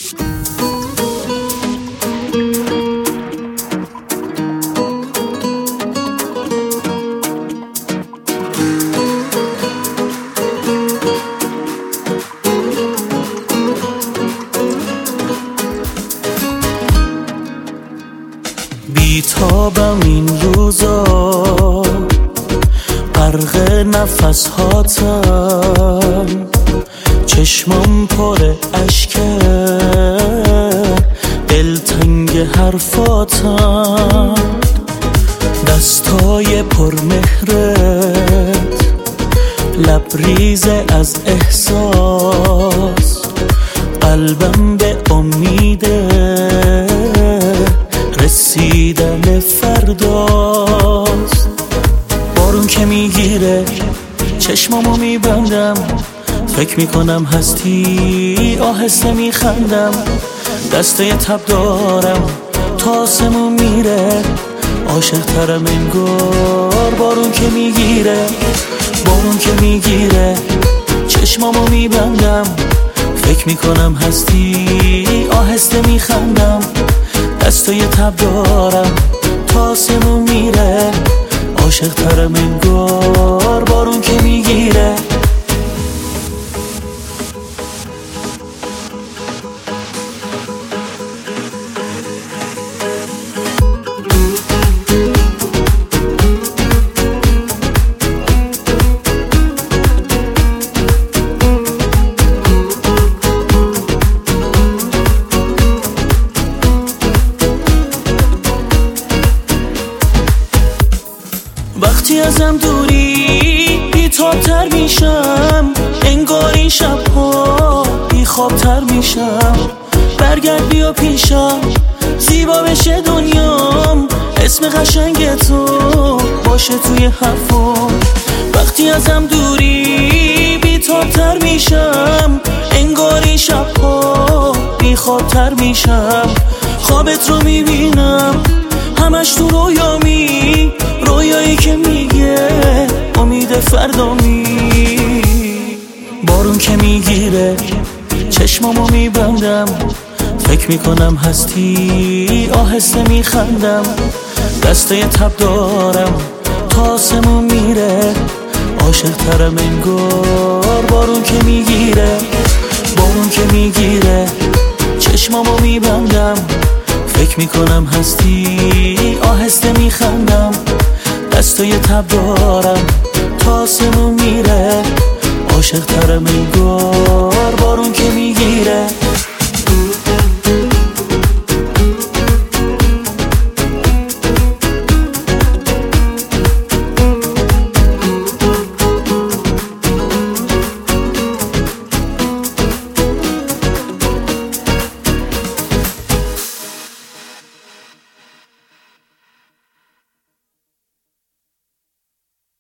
بیتابم این روزا، غرق نفس هاتم، چشمم پر اشکه، دلتنگ حرفاتم، دستای پر مهرت، لبریز از احساس، قلبم به امیده رسیدن فرداست. بارون که میگیره چشمامو میبندم، فکر میکنم هستی، آهسته میخندم، دسته تب دارم تا آسمون میره، عاشق ترم انگار. بارون که میگیره، بارون که میگیره چشمامو میبندم، فکر میکنم هستی، آهسته میخندم، دستای تب دارم تا آسمون میره، عاشق ترم انگار. بارون که میگیره وقتی ازم دوری بی‌تاب‌تر میشم، انگار این شب‌ها بی‌خواب‌تر میشم. برگرد بیا پیشم، زیبا بشه دنیام، اسم قشنگ تو باشه توی حرفام. وقتی ازم دوری بی‌تاب‌تر میشم، انگار این شب‌ها بی‌خواب‌تر میشم. خوابت رو میبینم همش تو رویامی، رویایی که میگه امید فردامی. بارون که میگیره چشمامو میبندم، فکر میکنم هستی، آهسته میخندم، دسته تب دارم تا آسمون میره، عاشق ترم انگار. بارون که میگیره، بارون که میگیره چشمامو میبندم، فکر میکنم هستی، آهسته میخندم، دستای تب دارم تا آسمون میره، عاشق ترم انگار. بارون که میگیره